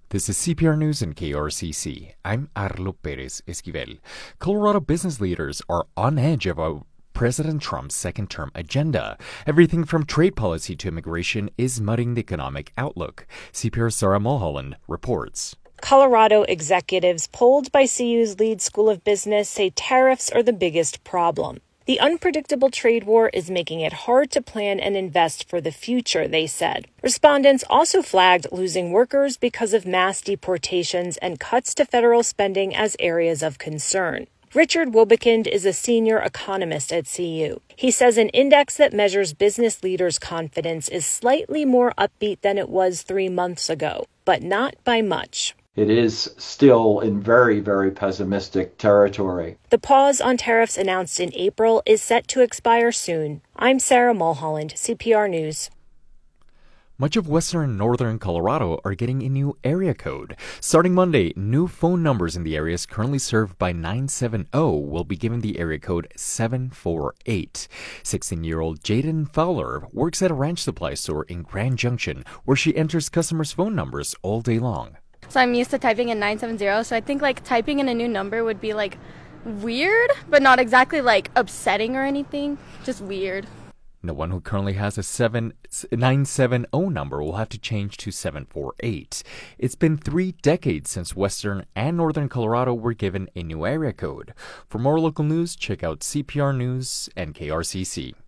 This is CPR News and KRCC. I'm Arlo Perez Esquivel. Colorado business leaders are on edge about President Trump's second-term agenda. Everything from trade policy to immigration is muddying the economic outlook. CPR's Sarah Mulholland reports. Colorado executives polled by CU's lead school of business say tariffs are the biggest problem. The unpredictable trade war is making it hard to plan and invest for the future, they said. Respondents also flagged losing workers because of mass deportations and cuts to federal spending as areas of concern. Richard Wobekind is a senior economist at CU. He says an index that measures business leaders' confidence is slightly more upbeat than it was 3 months ago, but not by much. It is still in very, very pessimistic territory. The pause on tariffs announced in April is set to expire soon. I'm Sarah Mulholland, CPR News. Much of western and northern Colorado are getting a new area code. Starting Monday, new phone numbers in the areas currently served by 970 will be given the area code 748. 16-year-old Jaden Fowler works at a ranch supply store in Grand Junction, where she enters customers' phone numbers all day long. So I'm used to typing in 970, so I think typing in a new number would be weird, but not exactly upsetting or anything, just weird. No one who currently has a 970 number will have to change to 748. It's been 3 decades since western and northern Colorado were given a new area code. For more local news, check out CPR News and KRCC.